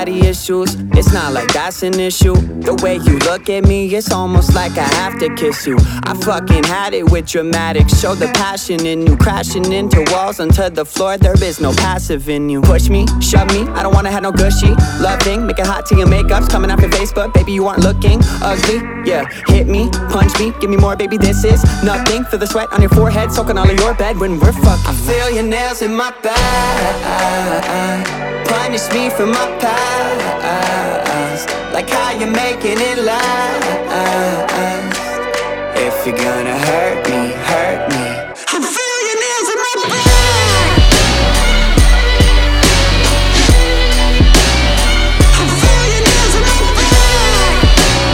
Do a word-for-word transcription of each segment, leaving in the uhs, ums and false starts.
daddy issues. It's not like that's an issue. The way you look at me, it's almost like I have to kiss you. I fucking had it with dramatics. Show the passion in you. Crashing into walls onto the floor. There is no passive in you. Push me, shove me, I don't wanna have no gushy loving. Make it hot till your makeup's coming off your face, but baby you aren't looking ugly. Yeah, hit me, punch me, give me more, baby this is nothing. Feel the sweat on your forehead, soaking all of your bed when we're fucking. I feel your nails in my back. Punish me for my past, like how you're making it last. If you're gonna hurt me, hurt me. I feel your nails in my back. I feel your nails in my back.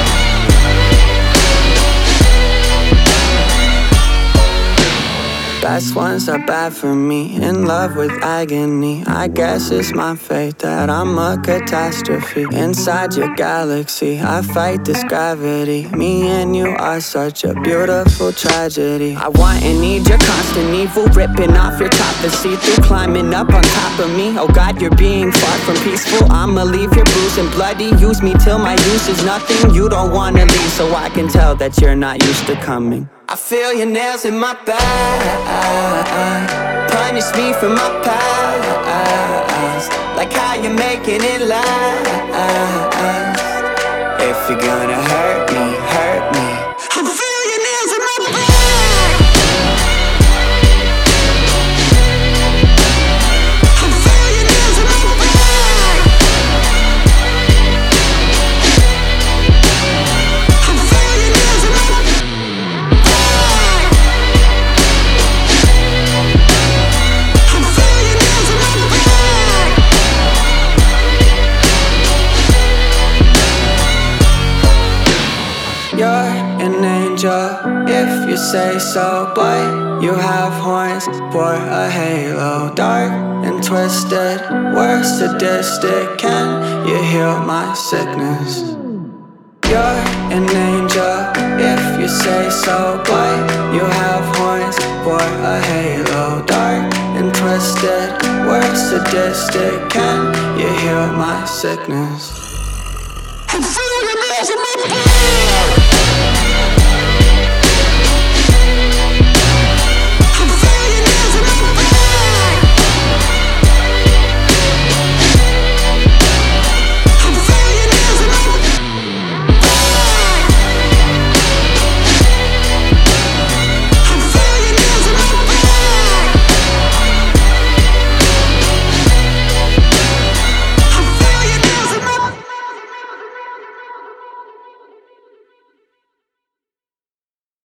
Best ones are bad for me, in love with agony. I guess it's my fate that I'm a catastrophe. Inside your galaxy, I fight this gravity. Me and you are such a beautiful tragedy. I want and need your constant evil, ripping off your top to see through, climbing up on top of me. Oh God, you're being far from peaceful. I'ma leave here bruised and bloody. Use me till my use is nothing. You don't wanna leave, so I can tell that you're not used to coming. I feel your nails in my back. Punish me for my past, like how you're making it last. If you're gonna hurt me, hurt me. I feel your nails in my back. I feel your nails in my back. I feel your nails in my back. You're an angel, if you say so, but you have horns for a halo. Dark and twisted, we're sadistic. Can you heal my sickness? You're an angel, if you say so, but you have horns for a halo. Dark and twisted, we're sadistic. Can you heal my sickness? I feel your nails in my back.